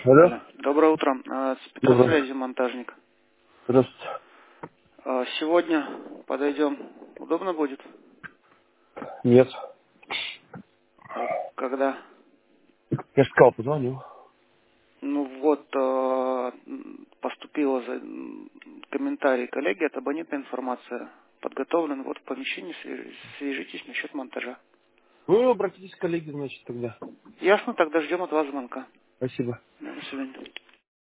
Алло. Алло. Доброе утро. Добрый. Спецсвязи монтажник. Здравствуйте. Сегодня подойдем. Удобно будет? Нет. Когда? Я же сказал, позвоню. Ну вот, поступила комментарий коллеги, это абонентная информация. Подготовлен вот в помещении, свяжитесь насчет монтажа. Ну, обратитесь к коллеге, значит, тогда. Ясно, тогда ждем от вас звонка. Спасибо. До свидания.